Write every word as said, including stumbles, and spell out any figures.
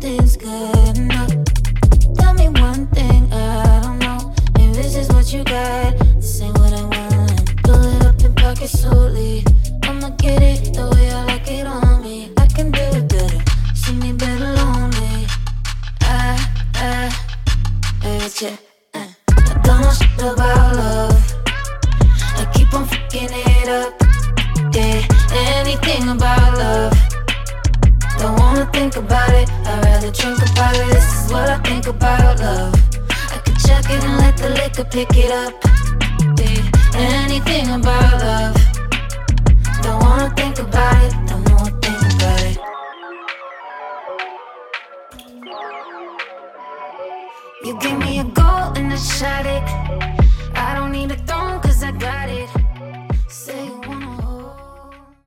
nothing's good enough. Tell me one thing I don't know. Maybe this is what you got. This ain't what I want. Pull it up and park it slowly. I'ma get it the way I like it on me. I can do it better. See me better lonely. I, I, it's you. Uh. I don't know shit about love. I keep on fucking it up. Yeah, anything about love. Don't wanna think about it. I'd rather drink about it. This is what I think about love. I could chuck it and let the liquor pick it up. Yeah, anything about love. Don't wanna